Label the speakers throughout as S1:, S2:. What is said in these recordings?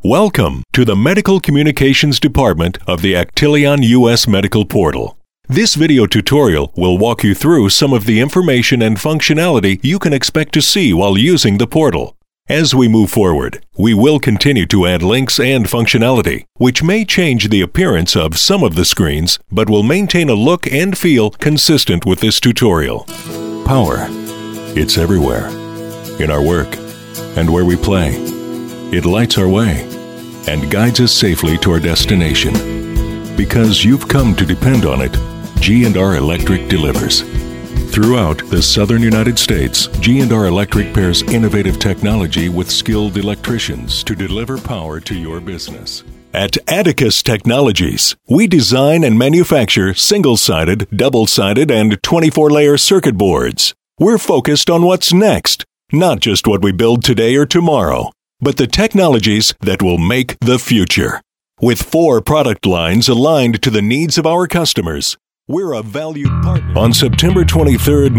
S1: Welcome to the Medical Communications Department of the Actelion US Medical Portal. This video tutorial will walk you through some of the information and functionality you can expect to see while using the portal. As we move forward, we will continue to add links and functionality, which may change the appearance of some of the screens, but will maintain a look and feel consistent with this tutorial. Power. It's everywhere. In our work and where we play. It lights our way and guides us safely to our destination. Because you've come to depend on it, G&R Electric delivers. Throughout the southern United States, G&R Electric pairs innovative technology with skilled electricians to deliver power to your business. At Atticus Technologies, we design and manufacture single-sided, double-sided, and 24-layer circuit boards. We're focused on what's next, not just what we build today or tomorrow, but the technologies that will make the future. With 4 product lines aligned to the needs of our customers, we're a valued partner. On September 23,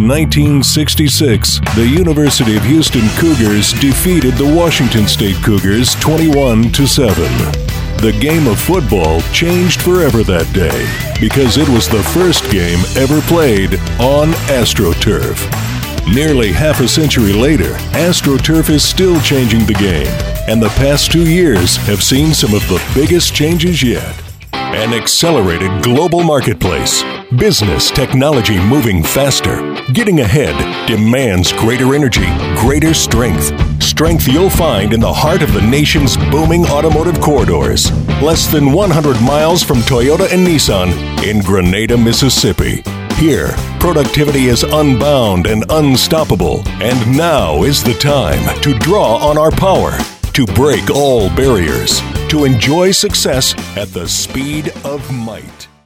S1: 1966, the University of Houston Cougars defeated the Washington State Cougars 21-7. The game of football changed forever that day because it was the first game ever played on AstroTurf. Nearly half a century later, AstroTurf is still changing the game, and the past 2 years have seen some of the biggest changes yet. An accelerated global marketplace, business technology moving faster, getting ahead demands greater energy, greater strength. Strength you'll find in the heart of the nation's booming automotive corridors, less than 100 miles from Toyota and Nissan in Grenada, Mississippi. Here, productivity is unbound and unstoppable, and now is the time to draw on our power, to break all barriers, to enjoy success at the speed of might.